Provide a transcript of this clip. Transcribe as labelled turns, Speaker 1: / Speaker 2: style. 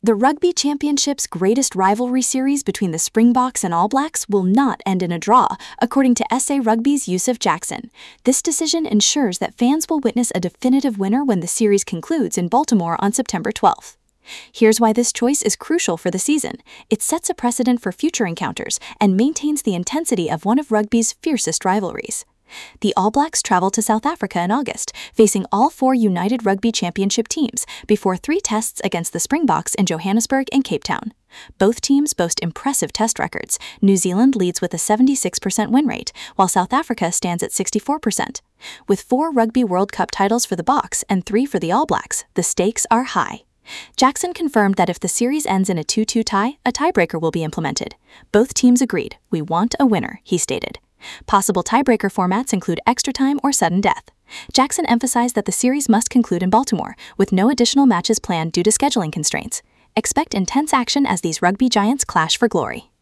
Speaker 1: The Rugby Championship's greatest rivalry series between the Springboks and All Blacks will not end in a draw, according to SA Rugby's Yusuf Jackson. This decision ensures that fans will witness a definitive winner when the series concludes in Baltimore on September 12th. Here's why this choice is crucial for the season. It sets a precedent for future encounters and maintains the intensity of one of rugby's fiercest rivalries. The All Blacks travel to South Africa in August, facing all 4 United Rugby Championship teams before 3 tests against the Springboks in Johannesburg and Cape Town. Both teams boast impressive test records. New Zealand leads with a 76% win rate, while South Africa stands at 64%. With 4 Rugby World Cup titles for the Boks and 3 for the All Blacks, the stakes are high. Jackson confirmed that if the series ends in a 2-2 tie, a tiebreaker will be implemented. Both teams agreed. "We want a winner," he stated. Possible tiebreaker formats include extra time or sudden death. Jackson emphasized that the series must conclude in Baltimore, with no additional matches planned due to scheduling constraints. Expect intense action as these rugby giants clash for glory.